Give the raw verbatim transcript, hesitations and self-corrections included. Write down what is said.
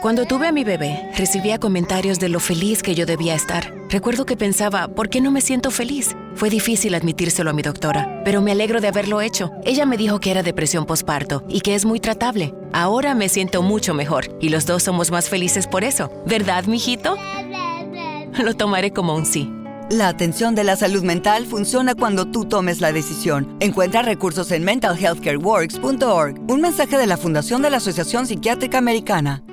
Cuando tuve a mi bebé, recibía comentarios de lo feliz que yo debía estar. Recuerdo que pensaba, ¿por qué no me siento feliz? Fue difícil admitírselo a mi doctora, pero me alegro de haberlo hecho. Ella me dijo que era depresión posparto y que es muy tratable. Ahora me siento mucho mejor y los dos somos más felices por eso. ¿Verdad, mijito? Lo tomaré como un sí. La atención de la salud mental funciona cuando tú tomes la decisión. Encuentra recursos en mental health care works punto org. Un mensaje de la Fundación de la Asociación Psiquiátrica Americana.